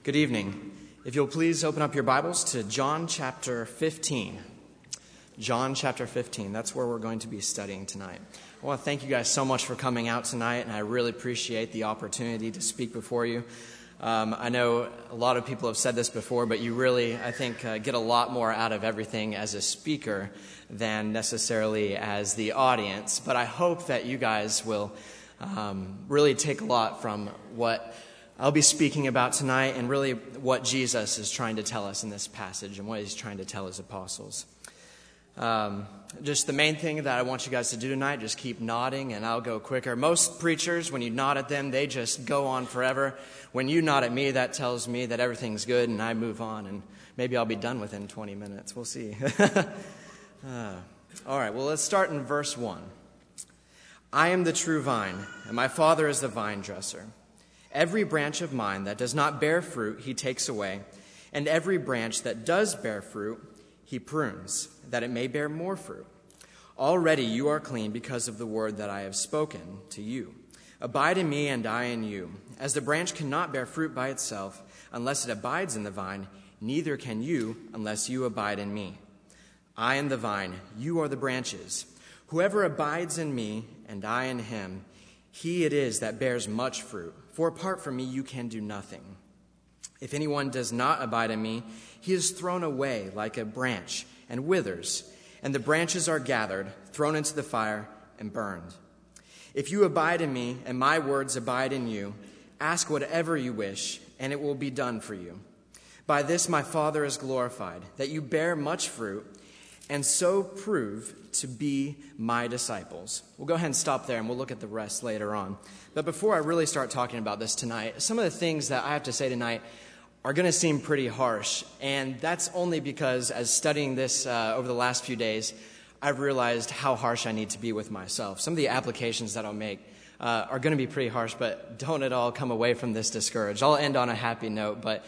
Good evening. If you'll please open up your Bibles to John chapter 15. John chapter 15, that's where we're going to be studying tonight. I want to thank you guys so much for coming out tonight, and I really appreciate the opportunity to speak before you. I know a lot of people have said this before, but you really, I think, get a lot more out of everything as a speaker than necessarily as the audience. But I hope that you guys will really take a lot from what I'll be speaking about tonight and really what Jesus is trying to tell us in this passage and what he's trying to tell his apostles. Just the main thing that I want you guys to do tonight, just keep nodding and I'll go quicker. Most preachers, when you nod at them, they just go on forever. When you nod at me, that tells me that everything's good and I move on, and maybe I'll be done within 20 minutes. We'll see. All right, well, let's start in verse 1. I am the true vine, and my Father is the vine dresser. Every branch of mine that does not bear fruit, he takes away, and every branch that does bear fruit, he prunes, that it may bear more fruit. Already you are clean because of the word that I have spoken to you. Abide in me, and I in you. As the branch cannot bear fruit by itself unless it abides in the vine, neither can you unless you abide in me. I am the vine, you are the branches. Whoever abides in me, and I in him, he it is that bears much fruit. For apart from me, you can do nothing. If anyone does not abide in me, he is thrown away like a branch and withers, and the branches are gathered, thrown into the fire, and burned. If you abide in me, and my words abide in you, ask whatever you wish, and it will be done for you. By this my Father is glorified, that you bear much fruit, and so prove to be my disciples. We'll go ahead and stop there, and we'll look at the rest later on. But before I really start talking about this tonight, some of the things that I have to say tonight are going to seem pretty harsh, and that's only because as studying this over the last few days, I've realized how harsh I need to be with myself. Some of the applications that I'll make are going to be pretty harsh, but don't at all come away from this discouraged. I'll end on a happy note, but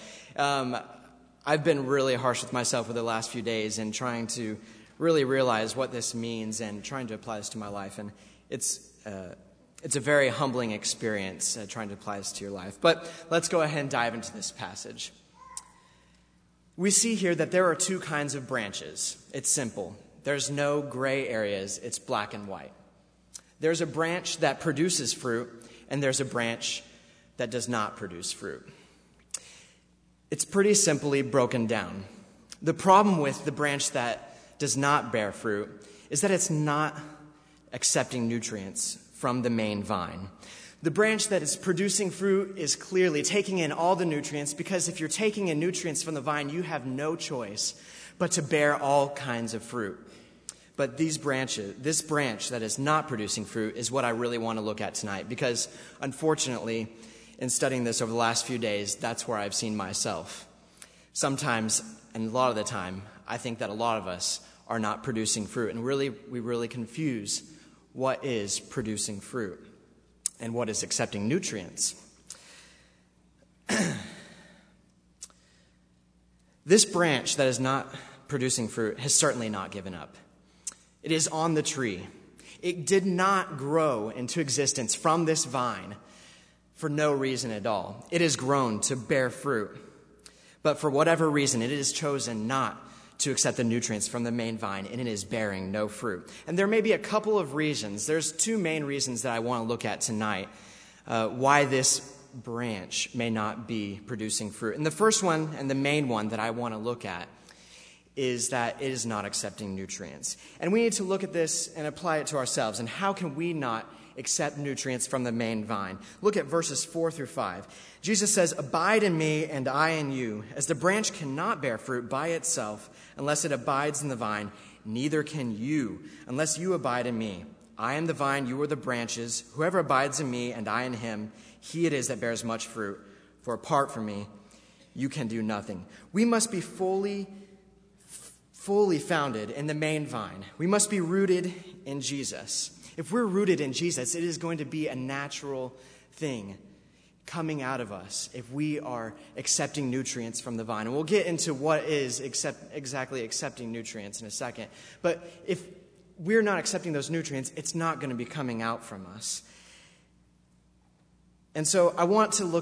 I've been really harsh with myself over the last few days and trying to really realize what this means and trying to apply this to my life. And it's a very humbling experience trying to apply this to your life. But let's go ahead and dive into this passage. We see here that there are two kinds of branches. It's simple. There's no gray areas. It's black and white. There's a branch that produces fruit, and there's a branch that does not produce fruit. It's pretty simply broken down. The problem with the branch that does not bear fruit is that it's not accepting nutrients from the main vine. The branch that is producing fruit is clearly taking in all the nutrients, because if you're taking in nutrients from the vine, you have no choice but to bear all kinds of fruit. But this branch that is not producing fruit is what I really want to look at tonight, because unfortunately, in studying this over the last few days, that's where I've seen myself. Sometimes, and a lot of the time, I think that a lot of us are not producing fruit. And we really confuse what is producing fruit and what is accepting nutrients. This branch that is not producing fruit has certainly not given up. It is on the tree. It did not grow into existence from this vine for no reason at all. It has grown to bear fruit. But for whatever reason, it has chosen not to accept the nutrients from the main vine, and it is bearing no fruit. And there may be a couple of reasons. There's two main reasons that I want to look at tonight why this branch may not be producing fruit. And the first one, and the main one that I want to look at, is that it is not accepting nutrients. And we need to look at this and apply it to ourselves. And how can we not accept nutrients from the main vine? Look at verses 4 through 5. Jesus says, "Abide in me, and I in you. As the branch cannot bear fruit by itself unless it abides in the vine, neither can you unless you abide in me. I am the vine, you are the branches. Whoever abides in me, and I in him, he it is that bears much fruit. For apart from me, you can do nothing." We must be fully founded in the main vine. We must be rooted in Jesus. If we're rooted in Jesus, it is going to be a natural thing coming out of us if we are accepting nutrients from the vine. And we'll get into what is exactly accepting nutrients in a second. But if we're not accepting those nutrients, it's not going to be coming out from us. And so I want to look at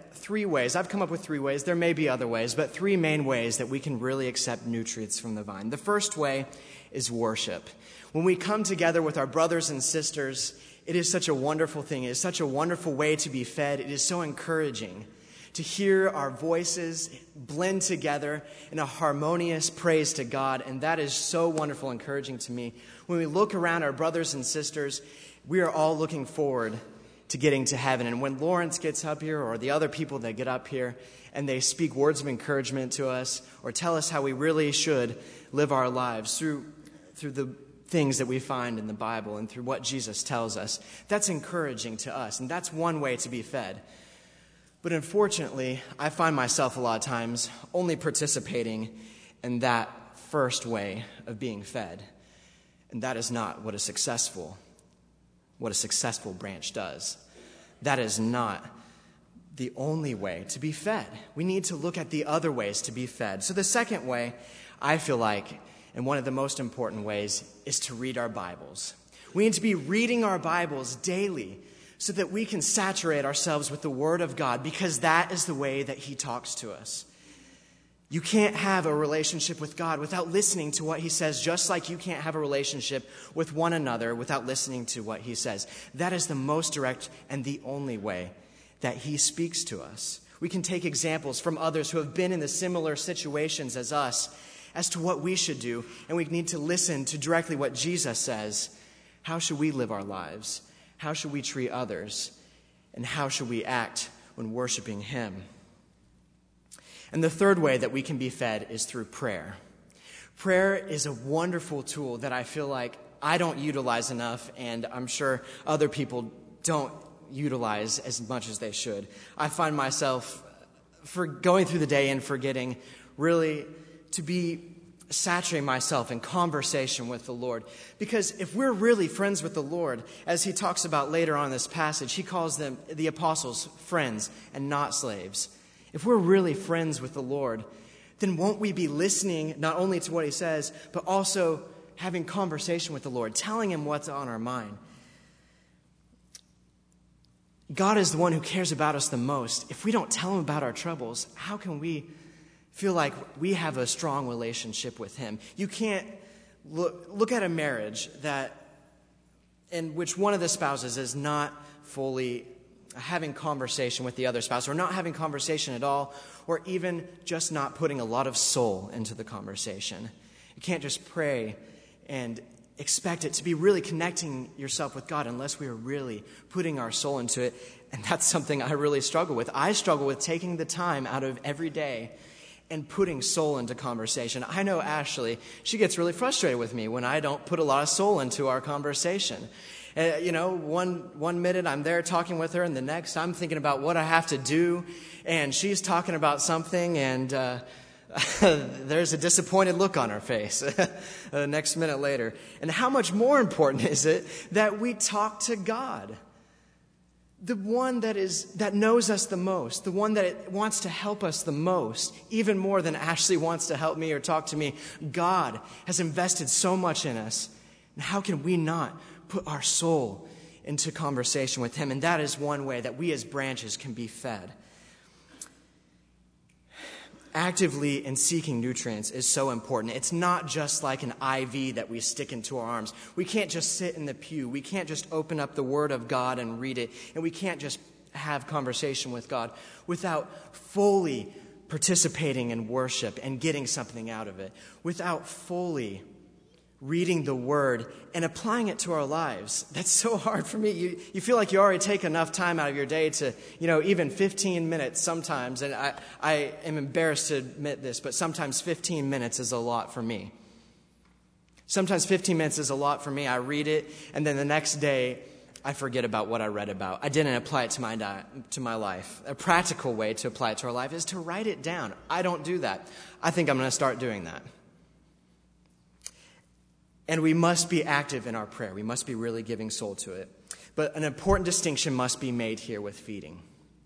three ways. I've come up with three ways. There may be other ways, but three main ways that we can really accept nutrients from the vine. The first way is worship. When we come together with our brothers and sisters, it is such a wonderful thing. It is such a wonderful way to be fed. It is so encouraging to hear our voices blend together in a harmonious praise to God, and that is so wonderful, encouraging to me. When we look around our brothers and sisters, we are all looking forward to getting to heaven. And when Lawrence gets up here, or the other people that get up here, and they speak words of encouragement to us, or tell us how we really should live our lives through the things that we find in the Bible and through what Jesus tells us, that's encouraging to us, and that's one way to be fed. But unfortunately, I find myself a lot of times only participating in that first way of being fed. And that is not what a successful branch does. That is not the only way to be fed. We need to look at the other ways to be fed. So the second way, I feel like, and one of the most important ways, is to read our Bibles. We need to be reading our Bibles daily so that we can saturate ourselves with the Word of God, because that is the way that He talks to us. You can't have a relationship with God without listening to what He says, just like you can't have a relationship with one another without listening to what He says. That is the most direct and the only way that He speaks to us. We can take examples from others who have been in the similar situations as us as to what we should do, and we need to listen to directly what Jesus says. How should we live our lives? How should we treat others? And how should we act when worshiping Him? And the third way that we can be fed is through prayer. Prayer is a wonderful tool that I feel like I don't utilize enough, and I'm sure other people don't utilize as much as they should. I find myself going through the day and forgetting really to be saturating myself in conversation with the Lord. Because if we're really friends with the Lord, as He talks about later on in this passage, He calls them, the apostles, friends and not slaves. If we're really friends with the Lord, then won't we be listening not only to what He says, but also having conversation with the Lord, telling Him what's on our mind? God is the one who cares about us the most. If we don't tell Him about our troubles, how can we feel like we have a strong relationship with Him? You can't look at a marriage in which one of the spouses is not fully having conversation with the other spouse, or not having conversation at all, or even just not putting a lot of soul into the conversation. You can't just pray and expect it to be really connecting yourself with God unless we are really putting our soul into it. And that's something I really struggle with. I struggle with taking the time out of every day and putting soul into conversation. I know Ashley, she gets really frustrated with me when I don't put a lot of soul into our conversation. One minute I'm there talking with her, and the next I'm thinking about what I have to do, and she's talking about something, and there's a disappointed look on her face the next minute later. And how much more important is it that we talk to God? The one that knows us the most, the one that wants to help us the most, even more than Ashley wants to help me or talk to me. God has invested so much in us. And how can we not put our soul into conversation with Him? And that is one way that we as branches can be fed. Actively and seeking nutrients is so important. It's not just like an IV that we stick into our arms. We can't just sit in the pew. We can't just open up the Word of God and read it. And we can't just have conversation with God without fully participating in worship and getting something out of it, without fully reading the Word and applying it to our lives. That's so hard for me. You feel like you already take enough time out of your day to, even 15 minutes sometimes. And I am embarrassed to admit this, but sometimes 15 minutes is a lot for me. Sometimes 15 minutes is a lot for me. I read it, and then the next day, I forget about what I read about. I didn't apply it to my life. A practical way to apply it to our life is to write it down. I don't do that. I think I'm going to start doing that. And we must be active in our prayer. We must be really giving soul to it. But an important distinction must be made here with feeding.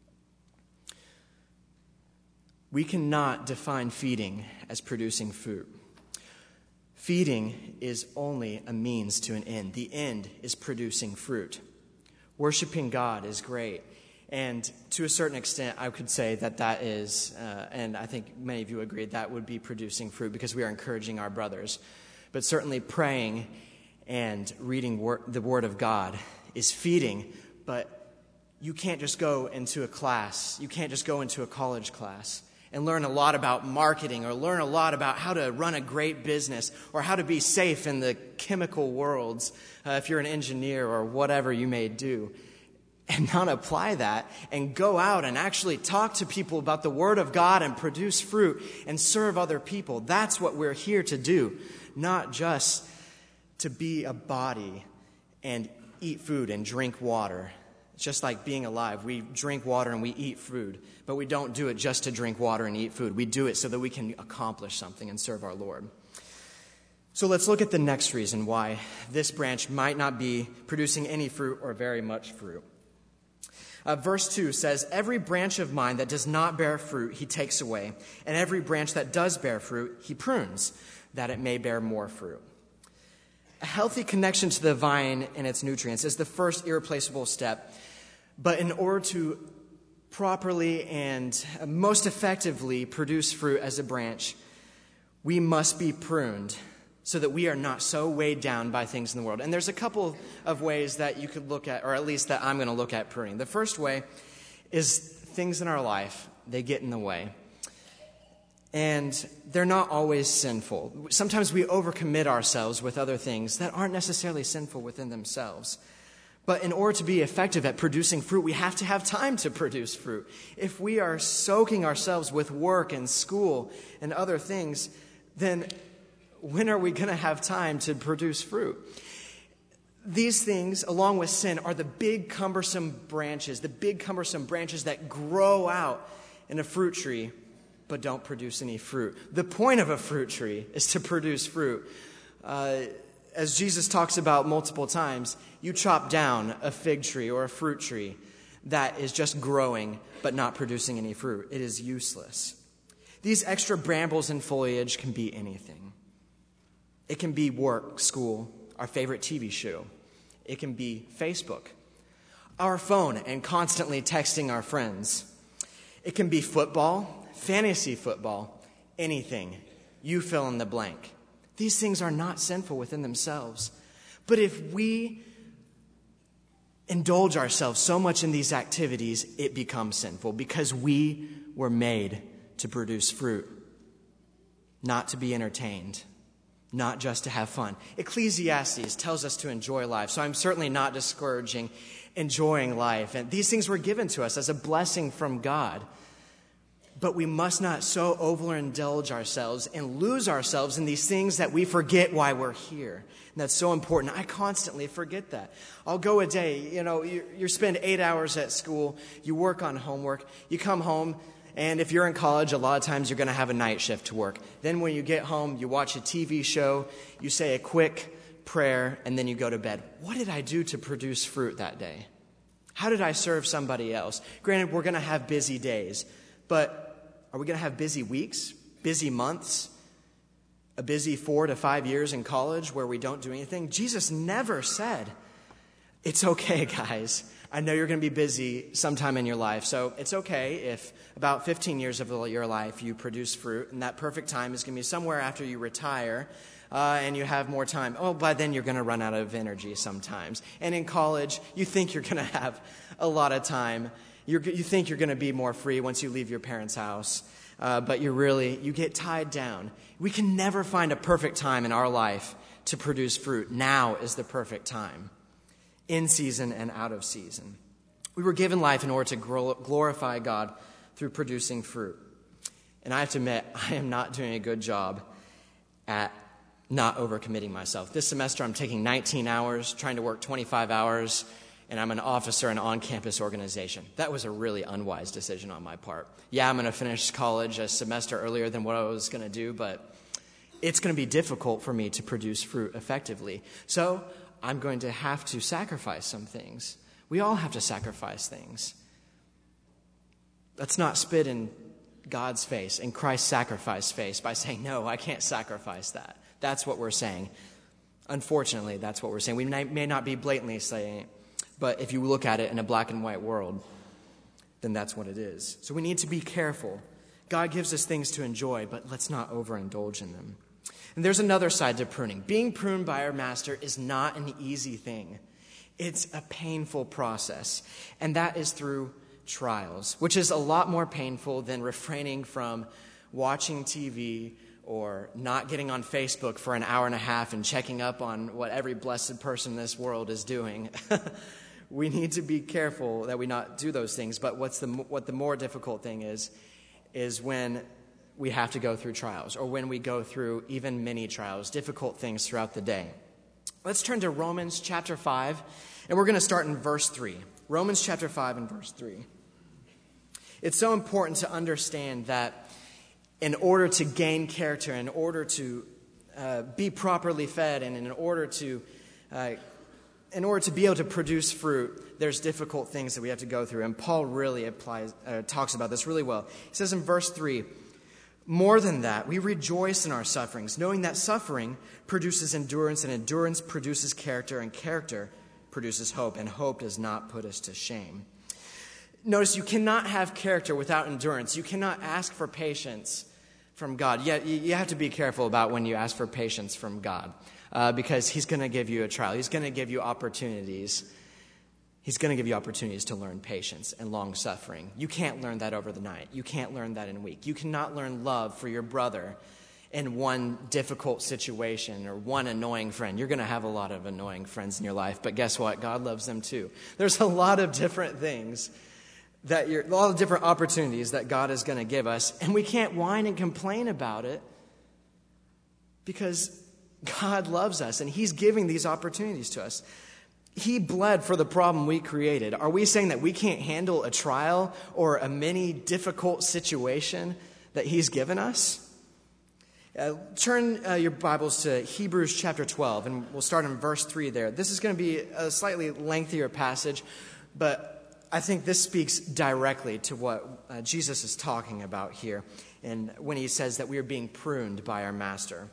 We cannot define feeding as producing fruit. Feeding is only a means to an end. The end is producing fruit. Worshiping God is great. And to a certain extent, I could say that is, and I think many of you agree, that would be producing fruit because we are encouraging our brothers. But certainly praying and reading the Word of God is feeding, but you can't just go into a class. You can't just go into a college class and learn a lot about marketing or learn a lot about how to run a great business or how to be safe in the chemical worlds if you're an engineer or whatever you may do, and not apply that and go out and actually talk to people about the Word of God and produce fruit and serve other people. That's what we're here to do, not just to be a body and eat food and drink water. It's just like being alive. We drink water and we eat food, but we don't do it just to drink water and eat food. We do it so that we can accomplish something and serve our Lord. So let's look at the next reason why this branch might not be producing any fruit or very much fruit. Verse 2 says, "Every branch of mine that does not bear fruit, he takes away, and every branch that does bear fruit, he prunes, that it may bear more fruit." A healthy connection to the vine and its nutrients is the first irreplaceable step. But in order to properly and most effectively produce fruit as a branch, we must be pruned so that we are not so weighed down by things in the world. And there's a couple of ways that you could look at, or at least that I'm going to look at pruning. The first way is things in our life, they get in the way. And they're not always sinful. Sometimes we overcommit ourselves with other things that aren't necessarily sinful within themselves. But in order to be effective at producing fruit, we have to have time to produce fruit. If we are soaking ourselves with work and school and other things, then when are we going to have time to produce fruit? These things, along with sin, are the big cumbersome branches that grow out in a fruit tree but don't produce any fruit. The point of a fruit tree is to produce fruit. As Jesus talks about multiple times, you chop down a fig tree or a fruit tree that is just growing but not producing any fruit. It is useless. These extra brambles and foliage can be anything. It can be work, school, our favorite TV show. It can be Facebook, our phone, and constantly texting our friends. It can be football, fantasy football, anything. You fill in the blank. These things are not sinful within themselves. But if we indulge ourselves so much in these activities, it becomes sinful because we were made to produce fruit, not to be entertained, not just to have fun. Ecclesiastes tells us to enjoy life, so I'm certainly not discouraging enjoying life. And these things were given to us as a blessing from God. But we must not so overindulge ourselves and lose ourselves in these things that we forget why we're here. And that's so important. I constantly forget that. I'll go a day, you spend 8 hours at school, you work on homework, you come home, and if you're in college, a lot of times you're going to have a night shift to work. Then when you get home, you watch a TV show, you say a quick prayer, and then you go to bed. What did I do to produce fruit that day? How did I serve somebody else? Granted, we're going to have busy days, but are we going to have busy weeks, busy months, a busy 4 to 5 years in college where we don't do anything? Jesus never said, it's okay, guys. I know you're going to be busy sometime in your life, so it's okay if about 15 years of your life you produce fruit, and that perfect time is going to be somewhere after you retire and you have more time. Oh, by then you're going to run out of energy sometimes. And in college, you think you're going to have a lot of time. You think you're going to be more free once you leave your parents' house, but you get tied down. We can never find a perfect time in our life to produce fruit. Now is the perfect time, in season and out of season. We were given life in order to glorify God through producing fruit. And I have to admit, I am not doing a good job at not overcommitting myself. This semester, I'm taking 19 hours, trying to work 25 hours, and I'm an officer in an on-campus organization. That was a really unwise decision on my part. Yeah, I'm going to finish college a semester earlier than what I was going to do, but it's going to be difficult for me to produce fruit effectively. So I'm going to have to sacrifice some things. We all have to sacrifice things. Let's not spit in God's face, in Christ's sacrifice face, by saying, no, I can't sacrifice that. That's what we're saying. Unfortunately, that's what we're saying. We may not be blatantly saying it, but if you look at it in a black and white world, then that's what it is. So we need to be careful. God gives us things to enjoy, but let's not overindulge in them. And there's another side to pruning. Being pruned by our master is not an easy thing. It's a painful process, and that is through trials, which is a lot more painful than refraining from watching TV or not getting on Facebook for an hour and a half and checking up on what every blessed person in this world is doing. We need to be careful that we not do those things, but what the more difficult thing is when we have to go through trials, or when we go through even many trials, difficult things throughout the day. Let's turn to Romans chapter 5, and we're going to start in verse 3. Romans chapter 5 and verse 3. It's so important to understand that in order to gain character, in order to be properly fed, and in order to be able to produce fruit, there's difficult things that we have to go through. And Paul really talks about this really well. He says in verse 3, "More than that, we rejoice in our sufferings, knowing that suffering produces endurance, and endurance produces character, and character produces hope, and hope does not put us to shame." Notice you cannot have character without endurance. You cannot ask for patience from God. Yet you have to be careful about when you ask for patience from God, because he's going to give you a trial. He's going to give you opportunities. He's going to give you opportunities to learn patience and long-suffering. You can't learn that over the night. You can't learn that in a week. You cannot learn love for your brother in one difficult situation or one annoying friend. You're going to have a lot of annoying friends in your life, but guess what? God loves them too. There's a lot of different things a lot of different opportunities that God is going to give us, and we can't whine and complain about it because God loves us, and he's giving these opportunities to us. He bled for the problem we created. Are we saying that we can't handle a trial or a mini difficult situation that he's given us? Turn your Bibles to Hebrews chapter 12, and we'll start in verse 3 there. This is going to be a slightly lengthier passage, but I think this speaks directly to what Jesus is talking about here, and when he says that we are being pruned by our master.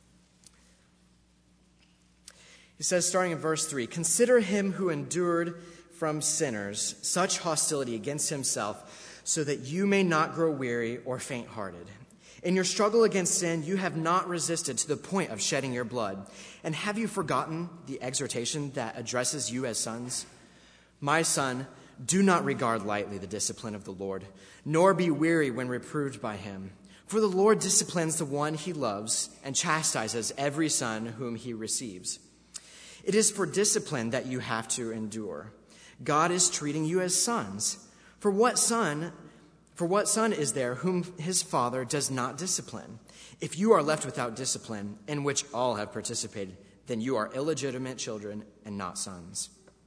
He says, starting in verse 3, "Consider him who endured from sinners such hostility against himself, so that you may not grow weary or faint-hearted. In your struggle against sin, you have not resisted to the point of shedding your blood. And have you forgotten the exhortation that addresses you as sons? My son, do not regard lightly the discipline of the Lord, nor be weary when reproved by him. For the Lord disciplines the one he loves and chastises every son whom he receives. It is for discipline that you have to endure. God is treating you as sons. For what son is there whom his father does not discipline? If you are left without discipline, in which all have participated, then you are illegitimate children and not sons.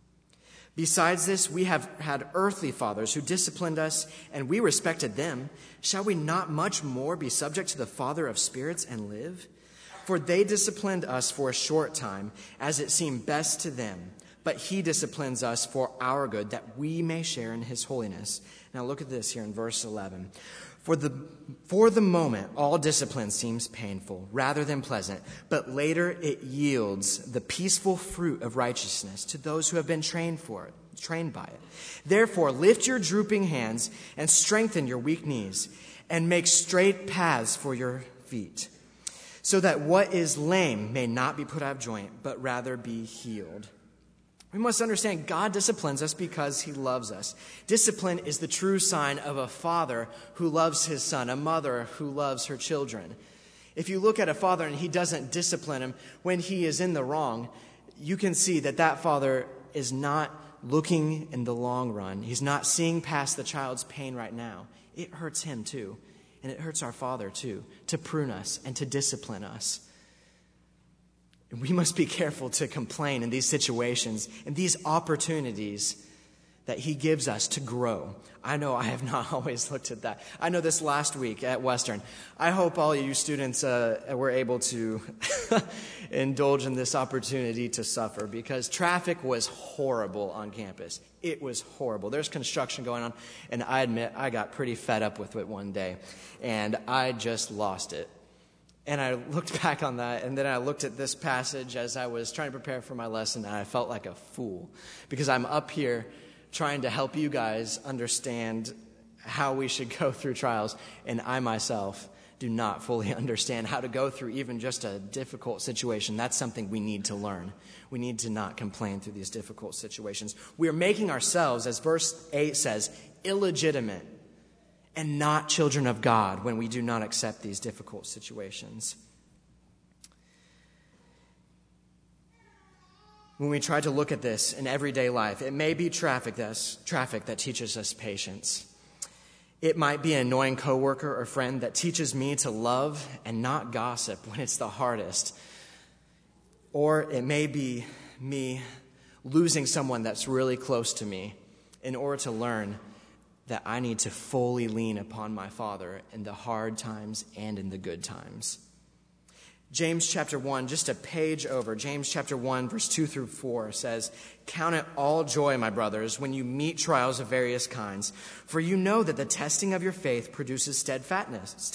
Besides this, we have had earthly fathers who disciplined us, and we respected them. Shall we not much more be subject to the Father of spirits and live? For they disciplined us for a short time, as it seemed best to them. But he disciplines us for our good, that we may share in his holiness." Now look at this here in verse 11. For the moment, all discipline seems painful rather than pleasant, but later it yields the peaceful fruit of righteousness to those who have been trained by it. Therefore, lift your drooping hands and strengthen your weak knees, and make straight paths for your feet, so that what is lame may not be put out of joint, but rather be healed. We must understand God disciplines us because he loves us. Discipline is the true sign of a father who loves his son, a mother who loves her children. If you look at a father and he doesn't discipline him when he is in the wrong, you can see that father is not looking in the long run. He's not seeing past the child's pain right now. It hurts him too, and it hurts our Father too, to prune us and to discipline us. We must be careful to complain in these situations and these opportunities that he gives us to grow. I know I have not always looked at that. I know this last week at Western, I hope all you students were able to indulge in this opportunity to suffer, because traffic was horrible on campus. It was horrible. There's construction going on, and I admit I got pretty fed up with it one day, and I just lost it. And I looked back on that, and then I looked at this passage as I was trying to prepare for my lesson, and I felt like a fool, because I'm up here trying to help you guys understand how we should go through trials, and I myself do not fully understand how to go through even just a difficult situation. That's something we need to learn. We need to not complain through these difficult situations. We are making ourselves, as verse 8 says, illegitimate and not children of God when we do not accept these difficult situations. When we try to look at this in everyday life, it may be traffic that teaches us patience. It might be an annoying coworker or friend that teaches me to love and not gossip when it's the hardest. Or it may be me losing someone that's really close to me in order to learn that I need to fully lean upon my Father in the hard times and in the good times. James chapter 1, just a page over, James chapter 1, verse 2 through 4 says, "Count it all joy, my brothers, when you meet trials of various kinds, for you know that the testing of your faith produces steadfastness,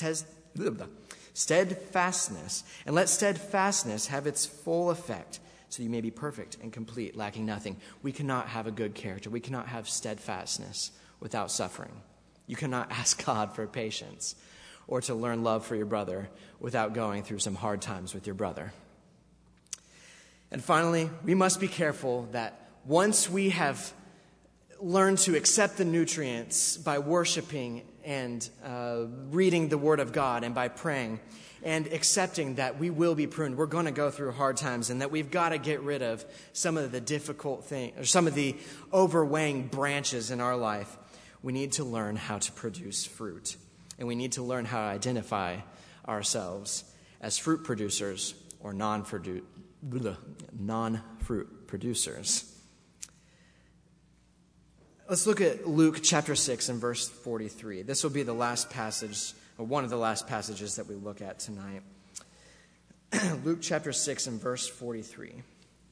and let steadfastness have its full effect, so you may be perfect and complete, lacking nothing." We cannot have a good character. We cannot have steadfastness without suffering. You cannot ask God for patience or to learn love for your brother without going through some hard times with your brother. And finally, we must be careful that once we have learned to accept the nutrients by worshiping and reading the Word of God and by praying and accepting that we will be pruned, we're going to go through hard times, and that we've got to get rid of some of the difficult things or some of the overweighing branches in our life, we need to learn how to produce fruit. And we need to learn how to identify ourselves as fruit producers or non-fruit producers. Let's look at Luke chapter 6 and verse 43. This will be the last passage, or one of the last passages that we look at tonight. Luke chapter 6 and verse 43.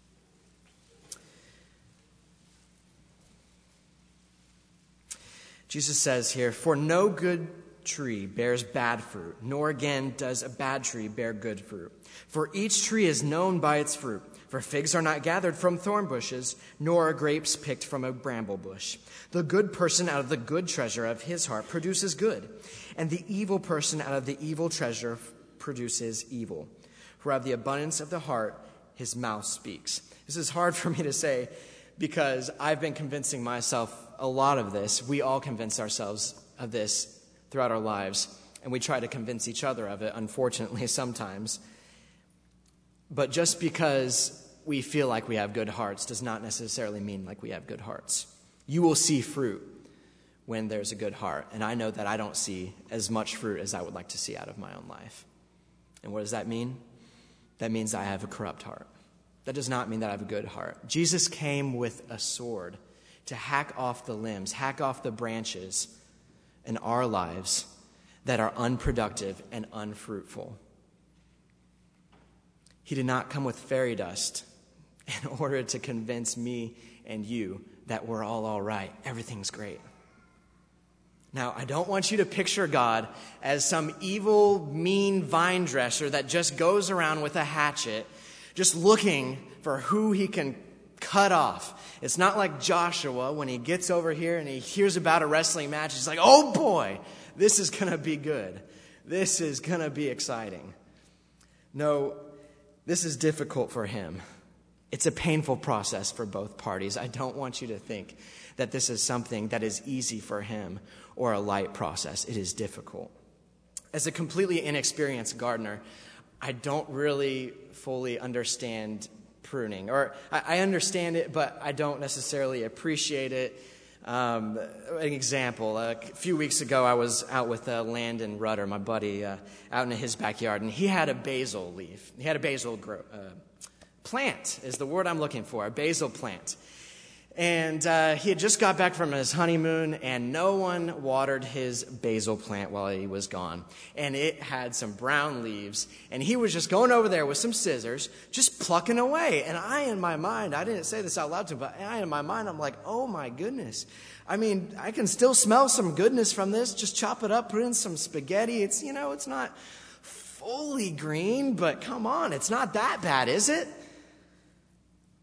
Jesus says here, "For no good tree bears bad fruit, nor again does a bad tree bear good fruit. For each tree is known by its fruit. For figs are not gathered from thorn bushes, nor are grapes picked from a bramble bush. The good person out of the good treasure of his heart produces good, and the evil person out of the evil treasure produces evil. For out of the abundance of the heart, his mouth speaks." This is hard for me to say because I've been convincing myself a lot of this. We all convince ourselves of this throughout our lives, and we try to convince each other of it, unfortunately, sometimes. But just because we feel like we have good hearts does not necessarily mean like we have good hearts. You will see fruit when there's a good heart, and I know that I don't see as much fruit as I would like to see out of my own life. And what does that mean? That means I have a corrupt heart. That does not mean that I have a good heart. Jesus came with a sword to hack off the limbs, hack off the branches in our lives that are unproductive and unfruitful. He did not come with fairy dust in order to convince me and you that we're all right. Everything's great. Now, I don't want you to picture God as some evil, mean vine dresser that just goes around with a hatchet, just looking for who he can cut off. It's not like Joshua when he gets over here and he hears about a wrestling match. He's like, "Oh boy, this is going to be good. This is going to be exciting." No, this is difficult for him. It's a painful process for both parties. I don't want you to think that this is something that is easy for him or a light process. It is difficult. As a completely inexperienced gardener, I don't really fully understand pruning, or I understand it, but I don't necessarily appreciate it. An example, a few weeks ago, I was out with Landon Rudder, my buddy, out in his backyard, and he had a basil leaf. He had a basil plant is the word I'm looking for, a basil plant. And he had just got back from his honeymoon, and no one watered his basil plant while he was gone. And it had some brown leaves, and he was just going over there with some scissors, just plucking away. And in my mind, I didn't say this out loud to him, but in my mind, I'm like, oh my goodness. I mean, I can still smell some goodness from this. Just chop it up, put in some spaghetti. It's, it's not fully green, but come on, it's not that bad, is it?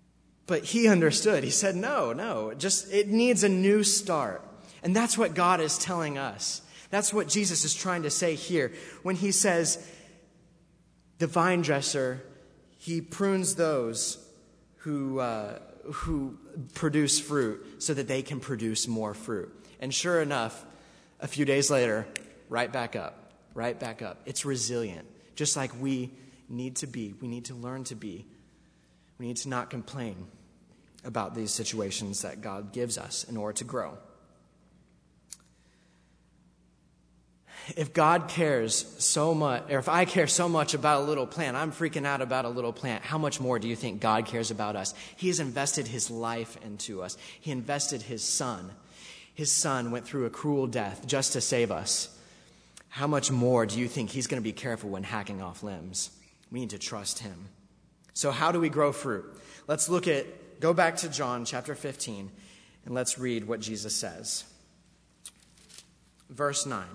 But he understood. He said, no, it needs a new start. And that's what God is telling us. That's what Jesus is trying to say here when he says, the vine dresser, he prunes those who produce fruit so that they can produce more fruit. And sure enough, a few days later, right back up. It's resilient, just like we need to be. We need to learn to be. We need to not complain about these situations that God gives us in order to grow. If God cares so much, or if I care so much about a little plant, I'm freaking out about a little plant, how much more do you think God cares about us? He has invested his life into us. He invested his son. His son went through a cruel death just to save us. How much more do you think he's going to be careful when hacking off limbs? We need to trust him. So how do we grow fruit? Let's go back to John chapter 15, and let's read what Jesus says. Verse 9.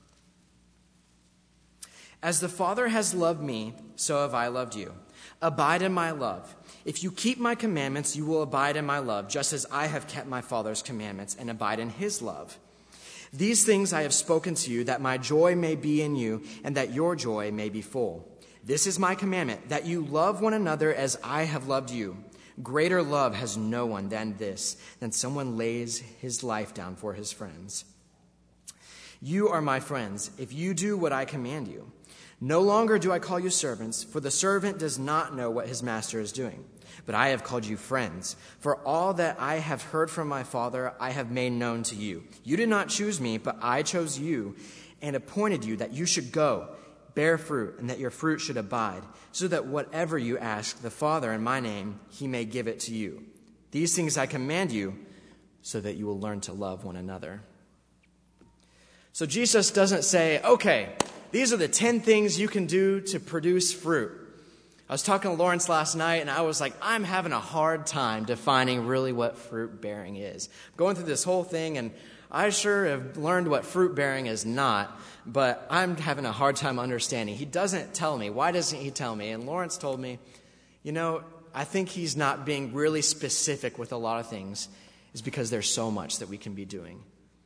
As the Father has loved me, so have I loved you. Abide in my love. If you keep my commandments, you will abide in my love, just as I have kept my Father's commandments and abide in his love. These things I have spoken to you, that my joy may be in you, and that your joy may be full. This is my commandment, that you love one another as I have loved you. Greater love has no one than this, than someone lays his life down for his friends. You are my friends, if you do what I command you. No longer do I call you servants, for the servant does not know what his master is doing. But I have called you friends, for all that I have heard from my Father I have made known to you. You did not choose me, but I chose you and appointed you that you should go, bear fruit, and that your fruit should abide, so that whatever you ask the Father in my name, he may give it to you. These things I command you, so that you will learn to love one another. So Jesus doesn't say, okay, these are the 10 things you can do to produce fruit. I was talking to Lawrence last night, and I was like, I'm having a hard time defining really what fruit bearing is. I'm going through this whole thing, and I sure have learned what fruit bearing is not, but I'm having a hard time understanding. He doesn't tell me. Why doesn't he tell me? And Lawrence told me, I think he's not being really specific with a lot of things, is because there's so much that we can be doing.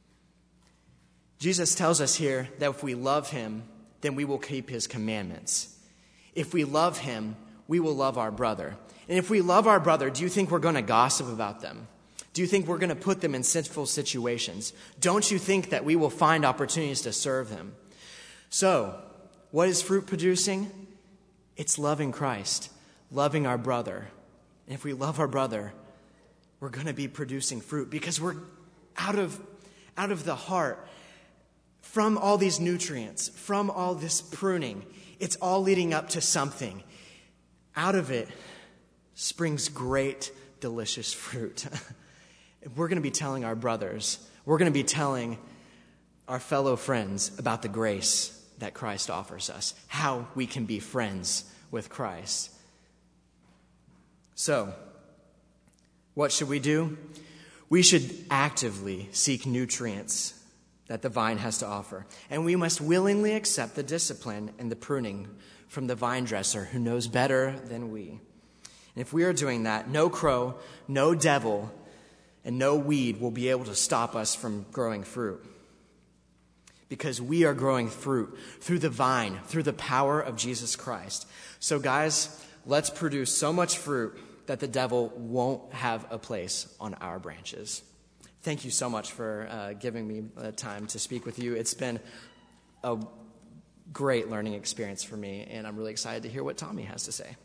Jesus tells us here that if we love him, then we will keep his commandments. If we love him, we will love our brother. And if we love our brother, do you think we're going to gossip about them? Do you think we're going to put them in sinful situations? Don't you think that we will find opportunities to serve them? So, what is fruit producing? It's loving Christ, loving our brother. And if we love our brother, we're going to be producing fruit because we're out of the heart. From all these nutrients, from all this pruning, it's all leading up to something. Out of it springs great, delicious fruit. We're going to be telling our brothers, we're going to be telling our fellow friends about the grace that Christ offers us, how we can be friends with Christ. So, what should we do? We should actively seek nutrients that the vine has to offer. And we must willingly accept the discipline and the pruning from the vine dresser who knows better than we. And if we are doing that, no crow, no devil, and no weed will be able to stop us from growing fruit. Because we are growing fruit through the vine, through the power of Jesus Christ. So guys, let's produce so much fruit that the devil won't have a place on our branches. Thank you so much for giving me the time to speak with you. It's been a great learning experience for me, and I'm really excited to hear what Tommy has to say.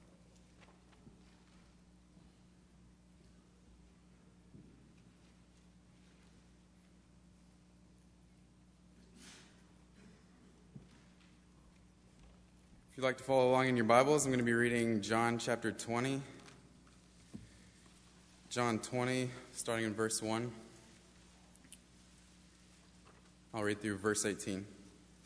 If you'd like to follow along in your Bibles, I'm going to be reading John chapter 20. John 20, starting in verse 1. I'll read through verse 18. It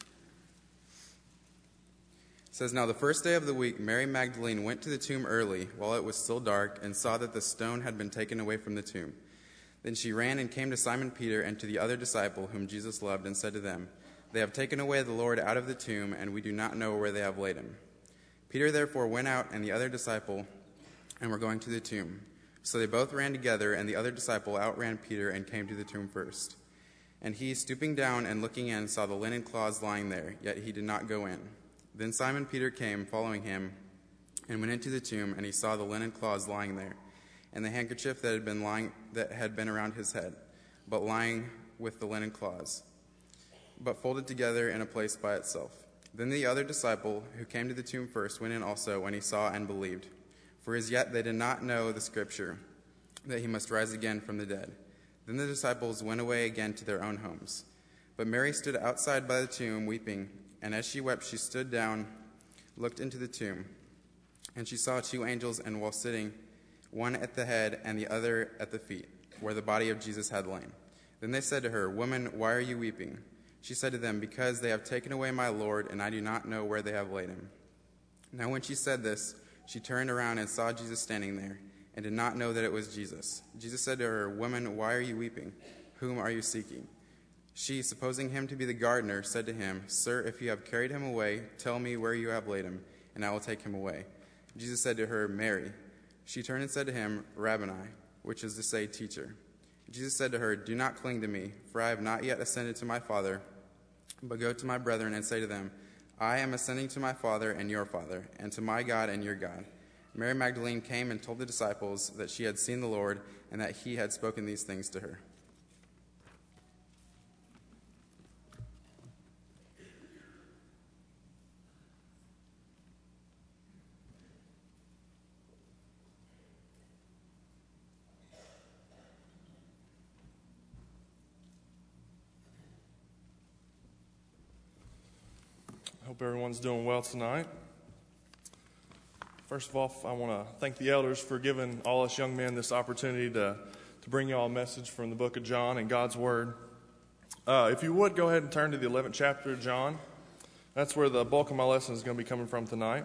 says, Now the first day of the week, Mary Magdalene went to the tomb early, while it was still dark, and saw that the stone had been taken away from the tomb. Then she ran and came to Simon Peter and to the other disciple whom Jesus loved, and said to them, They have taken away the Lord out of the tomb, and we do not know where they have laid him. Peter therefore went out and the other disciple, and were going to the tomb. So they both ran together, and the other disciple outran Peter and came to the tomb first. And he, stooping down and looking in, saw the linen cloths lying there, yet he did not go in. Then Simon Peter came, following him, and went into the tomb, and he saw the linen cloths lying there, and the handkerchief that had been around his head, but lying with the linen cloths, but folded together in a place by itself. Then the other disciple, who came to the tomb first, went in also, when he saw and believed. For as yet they did not know the scripture, that he must rise again from the dead. Then the disciples went away again to their own homes. But Mary stood outside by the tomb, weeping, and as she wept, she stood down, looked into the tomb, and she saw two angels, and while sitting, one at the head and the other at the feet, where the body of Jesus had lain. Then they said to her, "Woman, why are you weeping?" She said to them, "Because they have taken away my Lord, and I do not know where they have laid him." Now when she said this, she turned around and saw Jesus standing there, and did not know that it was Jesus. Jesus said to her, "Woman, why are you weeping? Whom are you seeking?" She, supposing him to be the gardener, said to him, "Sir, if you have carried him away, tell me where you have laid him, and I will take him away." Jesus said to her, "Mary." She turned and said to him, "Rabboni," which is to say, Teacher. Jesus said to her, "Do not cling to me, for I have not yet ascended to my Father, but go to my brethren and say to them, I am ascending to my Father and your Father, and to my God and your God." Mary Magdalene came and told the disciples that she had seen the Lord, and that he had spoken these things to her. I hope everyone's doing well tonight. First of all, I want to thank the elders for giving all us young men this opportunity to bring you all a message from the book of John and God's Word. If you would, go ahead and turn to the 11th chapter of John. That's where the bulk of my lesson is going to be coming from tonight.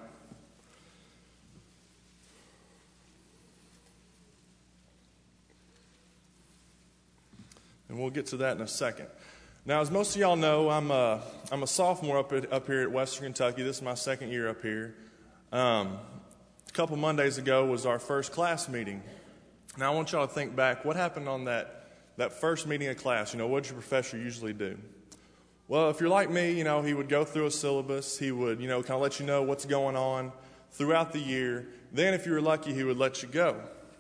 And we'll get to that in a second. Now, as most of y'all know, I'm a sophomore up here at Western Kentucky. This is my second year up here. A couple Mondays ago was our first class meeting. Now, I want y'all to think back. What happened on that first meeting of class? What did your professor usually do? Well, if you're like me, he would go through a syllabus. He would, kind of let you know what's going on throughout the year. Then, if you were lucky, he would let you go.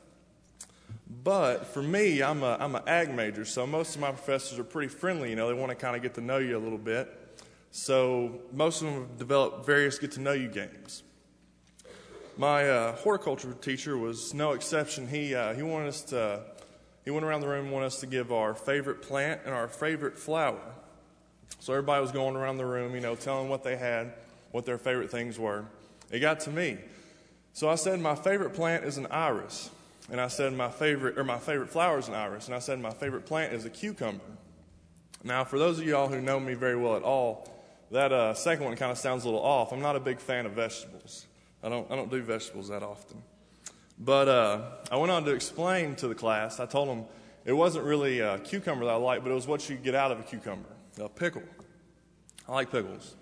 But for me, I'm an ag major, so most of my professors are pretty friendly. They want to kind of get to know you a little bit. So most of them have developed various get-to-know-you games. My horticulture teacher was no exception. He wanted us to. He went around the room and wanted us to give our favorite plant and our favorite flower. So everybody was going around the room, telling what they had, what their favorite things were. It got to me. So I said my favorite plant is an iris. And I said my favorite flower is an iris. And I said my favorite plant is a cucumber. Now, for those of y'all who know me very well at all, that second one kind of sounds a little off. I'm not a big fan of vegetables. I don't do vegetables that often. But I went on to explain to the class. I told them it wasn't really a cucumber that I liked, but it was what you get out of a cucumber, a pickle. I like pickles.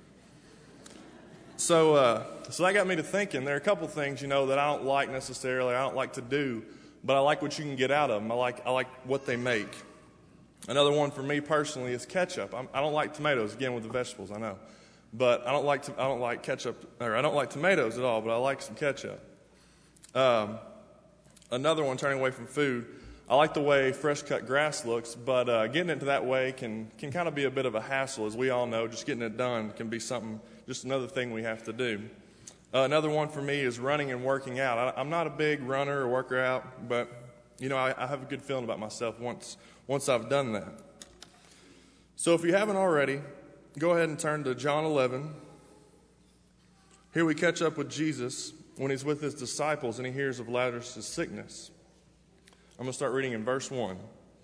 So that got me to thinking. There are a couple things, that I don't like necessarily. I don't like to do, but I like what you can get out of them. I like what they make. Another one for me personally is ketchup. I don't like tomatoes. Again, with the vegetables, I know, but I don't like ketchup, or I don't like tomatoes at all. But I like some ketchup. Another one, turning away from food. I like the way fresh cut grass looks, but getting it to that way can kind of be a bit of a hassle, as we all know. Just getting it done can be just another thing we have to do. Another one for me is running and working out. I'm not a big runner or worker out, but I have a good feeling about myself once I've done that. So if you haven't already, go ahead and turn to John 11. Here we catch up with Jesus when he's with his disciples and he hears of Lazarus' sickness. I'm going to start reading in verse 1.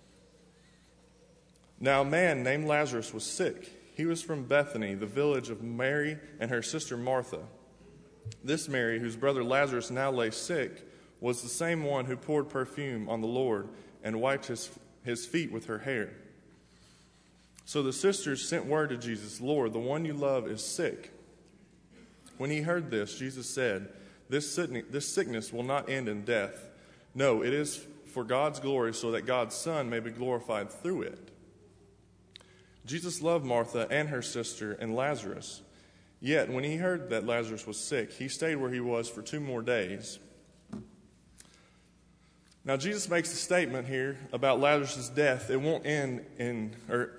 Now a man named Lazarus was sick. He was from Bethany, the village of Mary and her sister Martha. This Mary, whose brother Lazarus now lay sick, was the same one who poured perfume on the Lord and wiped his feet with her hair. So the sisters sent word to Jesus, "Lord, the one you love is sick." When he heard this, Jesus said, This sickness will not end in death. No, it is for God's glory, so that God's Son may be glorified through it. Jesus loved Martha and her sister and Lazarus. Yet, when he heard that Lazarus was sick, he stayed where he was for 2 more days. Now, Jesus makes a statement here about Lazarus' death. It won't end in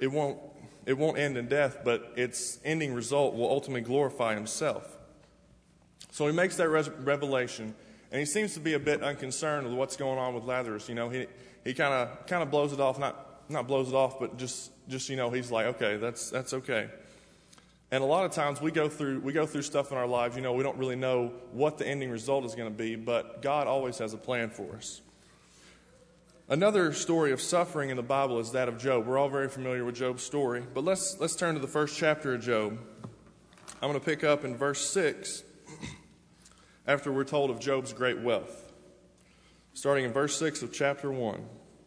death, but its ending result will ultimately glorify himself. So he makes that revelation, and he seems to be a bit unconcerned with what's going on with Lazarus. You know, he kind of blows it off, not blows it off, but just you know, he's like, okay, that's okay. And a lot of times we go through stuff in our lives. You know, we don't really know what the ending result is going to be, but God always has a plan for us. Another story of suffering in the Bible is that of Job. We're all very familiar with Job's story, but let's turn to the first chapter of Job. I'm going to pick up in verse 6 after we're told of Job's great wealth. Starting in verse 6 of chapter 1.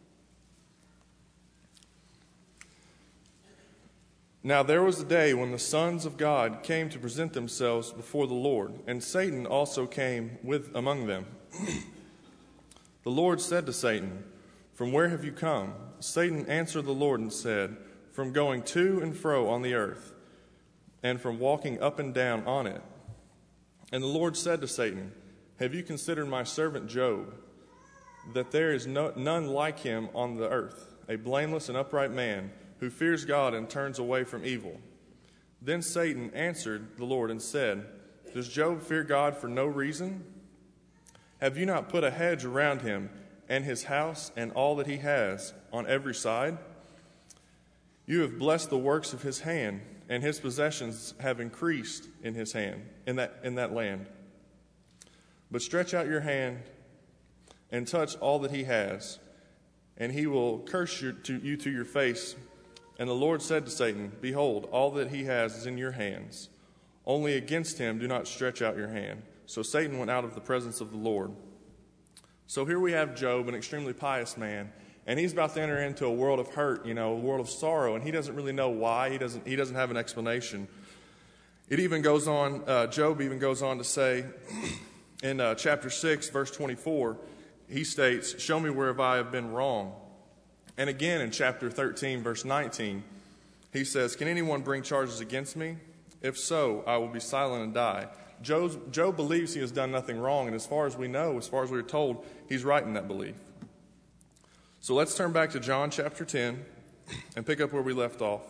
Now there was a day when the sons of God came to present themselves before the Lord, and Satan also came among them. The Lord said to Satan, "From where have you come?" Satan answered the Lord and said, "From going to and fro on the earth, and from walking up and down on it." And the Lord said to Satan, "Have you considered my servant Job, that there is none like him on the earth, a blameless and upright man, who fears God and turns away from evil?" Then Satan answered the Lord and said, "Does Job fear God for no reason? Have you not put a hedge around him and his house and all that he has on every side? You have blessed the works of his hand, and his possessions have increased in his hand, in that land. But stretch out your hand and touch all that he has, and he will curse you to your face." And the Lord said to Satan, "Behold, all that he has is in your hands. Only against him do not stretch out your hand." So Satan went out of the presence of the Lord. So here we have Job, an extremely pious man, and he's about to enter into a world of hurt, you know, a world of sorrow, and he doesn't really know why. He doesn't have an explanation. It even goes on, Job even goes on to say in chapter 6, verse 24, he states, "Show me where I have been wrong." And again in chapter 13, verse 19, he says, "Can anyone bring charges against me? If so, I will be silent and die." Job believes he has done nothing wrong, and as far as we know, as far as we're told, he's right in that belief. So let's turn back to John chapter 10 and pick up where we left off.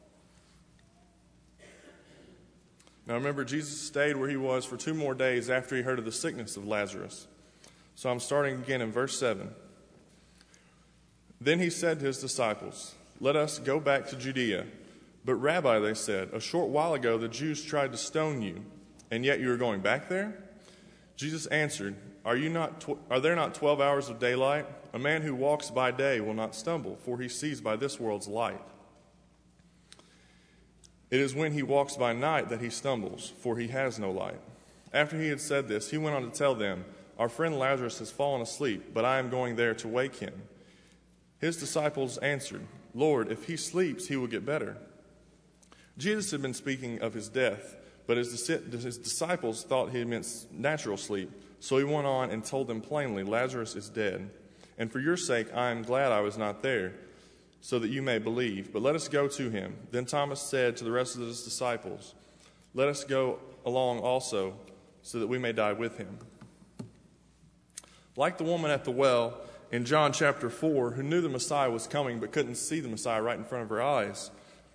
Now remember, Jesus stayed where he was for 2 more days after he heard of the sickness of Lazarus. So I'm starting again in verse 7. Then he said to his disciples, "Let us go back to Judea." "But Rabbi," they said, "a short while ago the Jews tried to stone you, and yet you are going back there?" Jesus answered, Are there not 12 hours of daylight? A man who walks by day will not stumble, for he sees by this world's light. It is when he walks by night that he stumbles, for he has no light. After he had said this, he went on to tell them, "Our friend Lazarus has fallen asleep, but I am going there to wake him." His disciples answered, "Lord, if he sleeps, he will get better." Jesus had been speaking of his death, but his disciples thought he meant natural sleep. So he went on and told them plainly, "Lazarus is dead. And for your sake I am glad I was not there, so that you may believe. But let us go to him." Then Thomas said to the rest of his disciples, "Let us go along also, so that we may die with him." Like the woman at the well in John chapter 4, who knew the Messiah was coming but couldn't see the Messiah right in front of her eyes.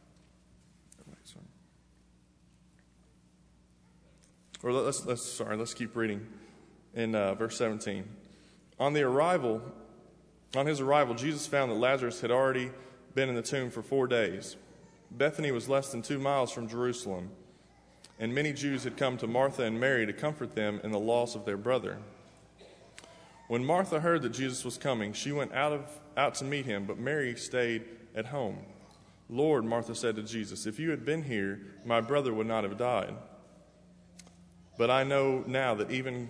Or let's keep reading in verse 17. On his arrival, Jesus found that Lazarus had already been in the tomb for 4 days. Bethany was less than 2 miles from Jerusalem, and many Jews had come to Martha and Mary to comfort them in the loss of their brother. When Martha heard that Jesus was coming, she went out to meet him, but Mary stayed at home. "Lord," Martha said to Jesus, "if you had been here, my brother would not have died. But I know now that even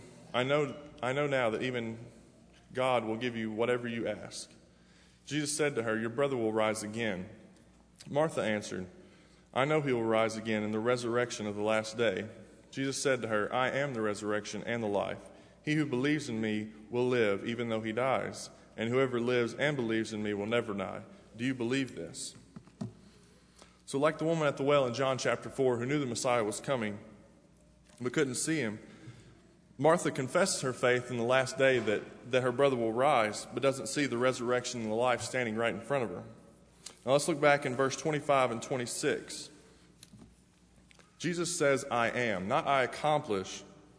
God will give you whatever you ask." Jesus said to her, "Your brother will rise again." Martha answered, "I know he will rise again in the resurrection of the last day." Jesus said to her, "I am the resurrection and the life. He who believes in me will live even though he dies, and whoever lives and believes in me will never die. Do you believe this?" So like the woman at the well in John chapter 4 who knew the Messiah was coming but couldn't see him, Martha confesses her faith in the last day that her brother will rise, but doesn't see the resurrection and the life standing right in front of her. Now let's look back in verse 25 and 26. Jesus says, "I am," not "I accomplish."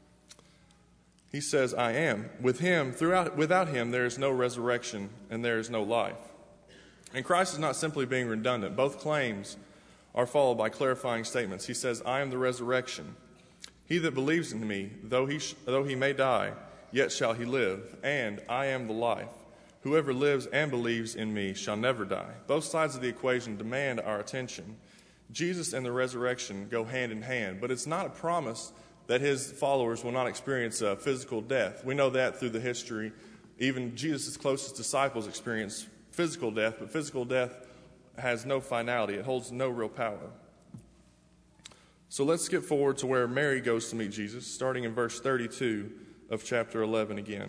He says, "I am." Without him, there is no resurrection and there is no life. And Christ is not simply being redundant. Both claims are followed by clarifying statements. He says, "I am the resurrection. He that believes in me, though he may die, yet shall he live. And I am the life. Whoever lives and believes in me shall never die." Both sides of the equation demand our attention. Jesus and the resurrection go hand in hand, but it's not a promise that his followers will not experience a physical death. We know that through the history. Even Jesus' closest disciples experience physical death, but physical death has no finality. It holds no real power. So let's skip forward to where Mary goes to meet Jesus, starting in verse 32 of chapter 11 again.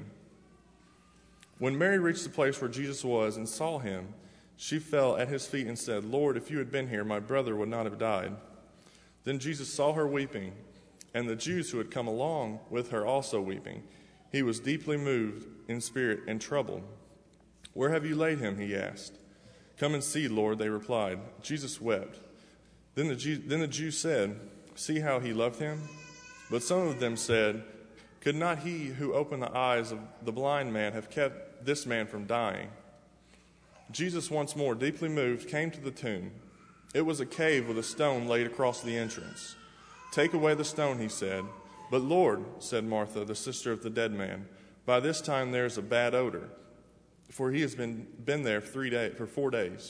When Mary reached the place where Jesus was and saw him, she fell at his feet and said, "Lord, if you had been here, my brother would not have died." Then Jesus saw her weeping, and the Jews who had come along with her also weeping. He was deeply moved in spirit and troubled. "Where have you laid him?" he asked. "Come and see, Lord," they replied. Jesus wept. Then the Jews said, "See how he loved him?" But some of them said, "Could not he who opened the eyes of the blind man have kept this man from dying?" Jesus, once more deeply moved, came to the tomb. It was a cave with a stone laid across the entrance. "Take away the stone," he said. "But Lord," said Martha, the sister of the dead man, "by this time there is a bad odor, for he has been there for 4 days."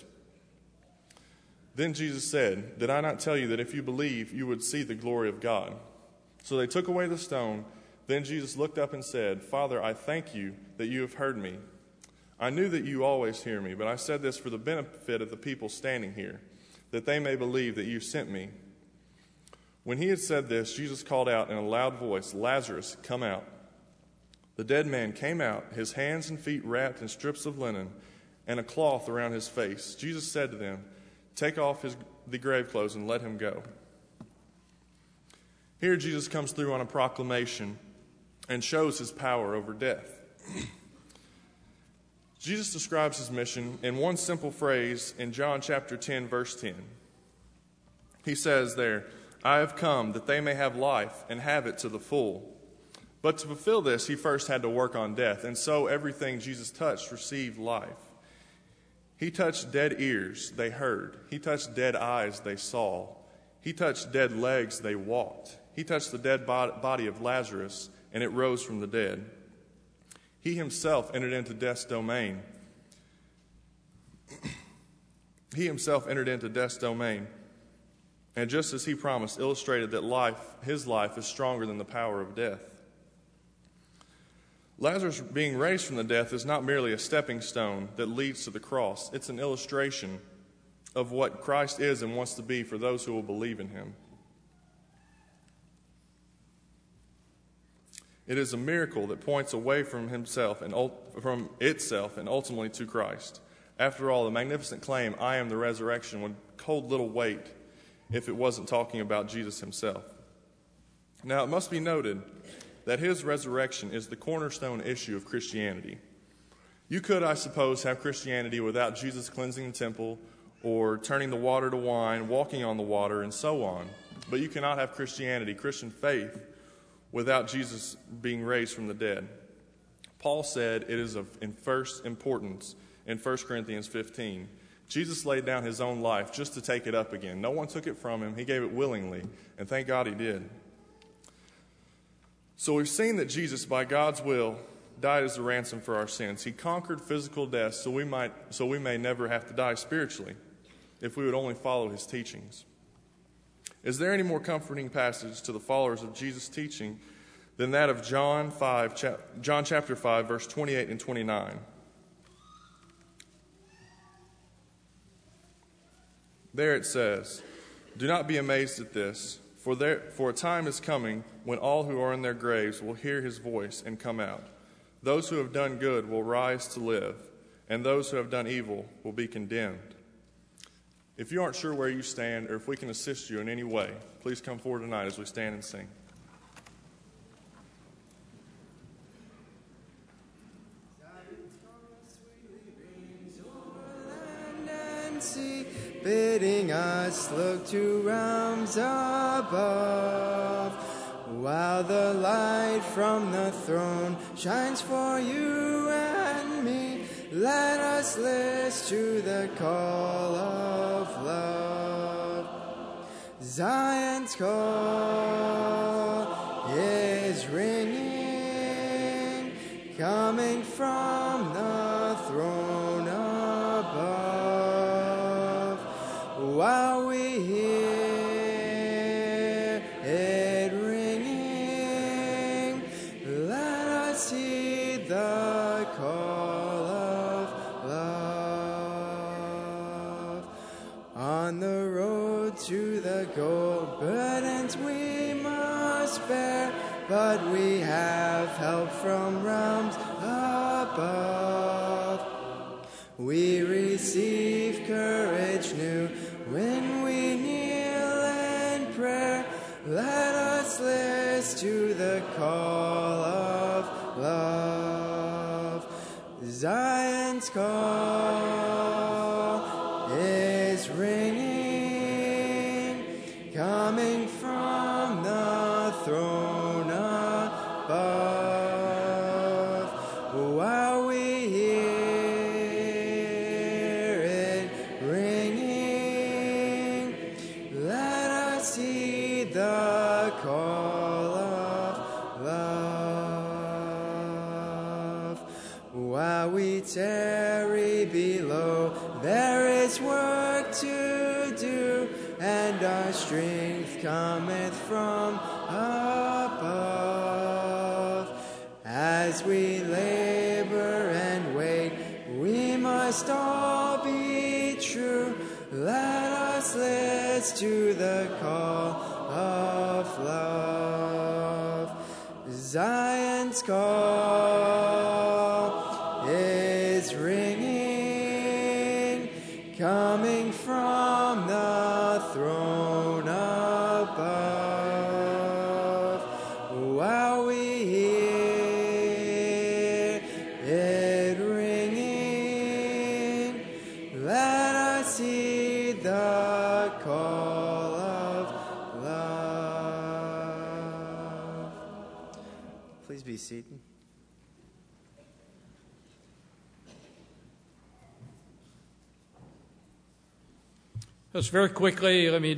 Then Jesus said, "Did I not tell you that if you believe, you would see the glory of God?" So they took away the stone. Then Jesus looked up and said, "Father, I thank you that you have heard me. I knew that you always hear me, but I said this for the benefit of the people standing here, that they may believe that you sent me." When he had said this, Jesus called out in a loud voice, "Lazarus, come out." The dead man came out, his hands and feet wrapped in strips of linen and a cloth around his face. Jesus said to them, "Take off the grave clothes and let him go." Here Jesus comes through on a proclamation and shows his power over death. Jesus describes his mission in one simple phrase in John chapter 10, verse 10. He says there, "I have come that they may have life and have it to the full." But to fulfill this, he first had to work on death, and so everything Jesus touched received life. He touched dead ears, they heard. He touched dead eyes, they saw. He touched dead legs, they walked. He touched the dead body of Lazarus, and it rose from the dead. He himself entered into death's domain. And just as he promised, illustrated that his life is stronger than the power of death. Lazarus being raised from the death is not merely a stepping stone that leads to the cross. It's an illustration of what Christ is and wants to be for those who will believe in him. It is a miracle that points away from itself and ultimately to Christ. After all, the magnificent claim, "I am the resurrection," would hold little weight if it wasn't talking about Jesus himself. Now, it must be noted that his resurrection is the cornerstone issue of Christianity. You could, I suppose, have Christianity without Jesus cleansing the temple or turning the water to wine, walking on the water, and so on. But you cannot have Christianity, Christian faith, without Jesus being raised from the dead. Paul said it is of first importance in 1 Corinthians 15. Jesus laid down his own life just to take it up again. No one took it from him. He gave it willingly, and thank God he did. So we've seen that Jesus, by God's will, died as a ransom for our sins. He conquered physical death so we may never have to die spiritually if we would only follow his teachings. Is there any more comforting passage to the followers of Jesus' teaching than that of John chapter 5, verse 28 and 29? There it says, "Do not be amazed at this, For a time is coming when all who are in their graves will hear his voice and come out. Those who have done good will rise to live, and those who have done evil will be condemned. If you aren't sure where you stand, or if we can assist you in any way, please come forward tonight as we stand and sing. Bidding us look to realms above, while the light from the throne shines for you and me. Let us listen to the call of love. Zion's call is ringing, coming from the throne above. While we hear it ringing, let us heed the call of love. On the road to the goal, burdens we must bear, but we have help from realms above. We receive courage new when we kneel in prayer. Let us listen to the call of love. Zion's call is ringing, coming from the throne above. While we hear it ringing, let us heed the call of love. While we tarry below, there is work to do, and our strength cometh from above. As we labor and wait, we must all be true. Let us listen to the call of love. Zion's call is ringing, coming from the throne above. While we hear it ringing, let us heed the call of love. Please be seated. Just very quickly, let me